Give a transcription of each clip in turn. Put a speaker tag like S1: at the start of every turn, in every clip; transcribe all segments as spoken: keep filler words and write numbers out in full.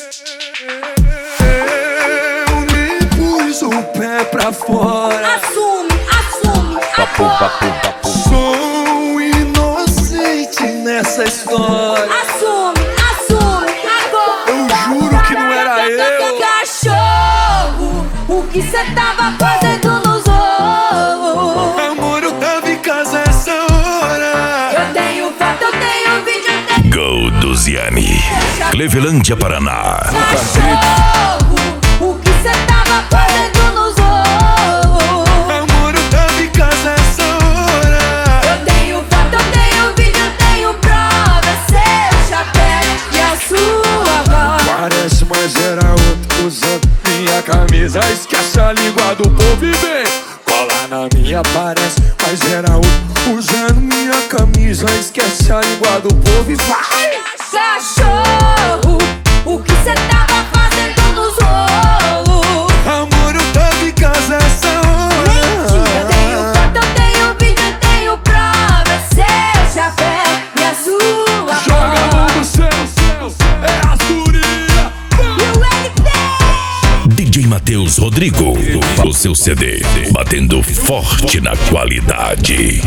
S1: Eu nem pus o pé pra fora.
S2: Assume, assume agora.
S1: Sou inocente nessa história.
S2: Assume, assume agora.
S1: Eu juro que não era eu.
S2: Cachorro, o que cê tava fazendo nos olhos?
S1: Amor, eu tava em casa essa hora.
S2: Eu tenho foto, eu tenho vídeo, eu tenho...
S3: Gol do Ziani, Clevelândia, Paraná.
S2: Cachorro, o que cê tava fazendo nos olhos?
S1: Amor, eu tava em casa essa hora.
S2: Eu tenho foto, eu tenho vídeo, eu tenho prova. Seu chapéu e a sua voz.
S1: Parece, mas era outro usando minha camisa. Esquece a língua do povo e vem cola na minha. Parece, mas era outro usando minha camisa. Esquece a língua do povo e vai.
S2: Cachorro, o que cê tava fazendo nos rolos?
S1: Amor, eu tava em casa essa hora.
S2: Mentira, eu tenho foto, eu tenho vídeo, eu tenho prova. Seu chapéu e a sua
S1: Joga a mão
S2: voz.
S1: no céu, céu, é a Zuria.
S2: E o L P
S3: D J Matheus Rodrigo, o seu C D, batendo forte na qualidade.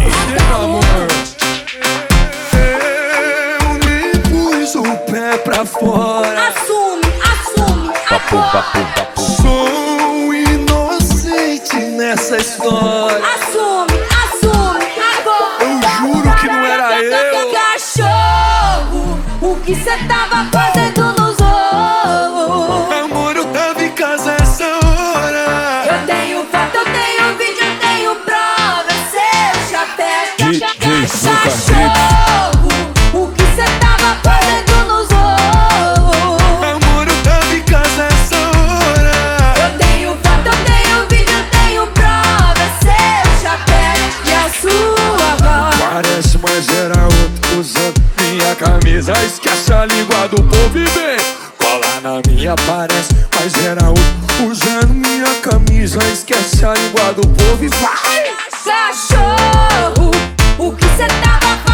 S1: Eu nem pus o pé pra fora.
S2: Assume, assume agora.
S1: Sou inocente nessa história.
S2: Assume, assume agora.
S1: Eu juro que não era eu.
S2: Cachorro, o que cê tava fazendo nos olhos?
S1: Amor, eu tava em casa essa hora.
S2: Eu tenho foto, eu tenho vídeo, eu tenho prova. Seu chapéu, cachorro, o que cê tava fazendo nos olhos?
S1: Amor, eu tava em casa essa hora.
S2: Eu tenho foto, eu tenho vídeo, eu tenho prova. Seu chapéu e a sua voz.
S1: Parece, mas era outro usando minha camisa. Esquece a língua do povo e vem cola na minha. Parece, mas era outro usando minha camisa. Esquece a língua do povo e vai.
S2: Cachorro, o que cê tava fazendo?